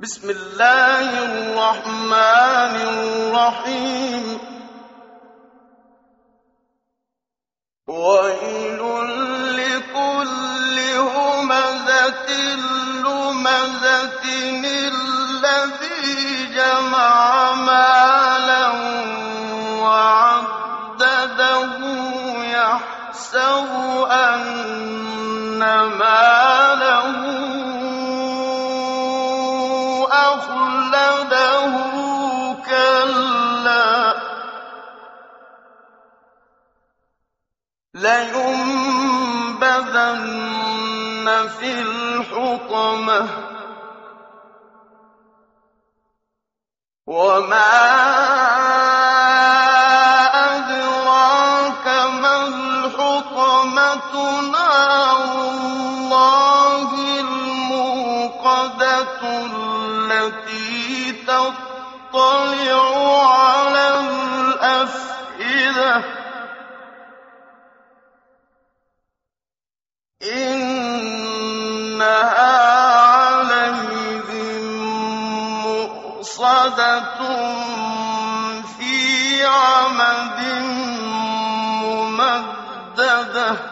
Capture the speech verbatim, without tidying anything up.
بسم الله الرحمن الرحيم ويل لكل همزة لمزة الذي جمع مالا وعدده يحسب أن ماله أخلده كلا لينبذن في الحطمة وما أدراك ما الحطمة نار الله الموقدة التي تطلع على الأفئدة إنها عليهم مؤصدة في عمد ممددة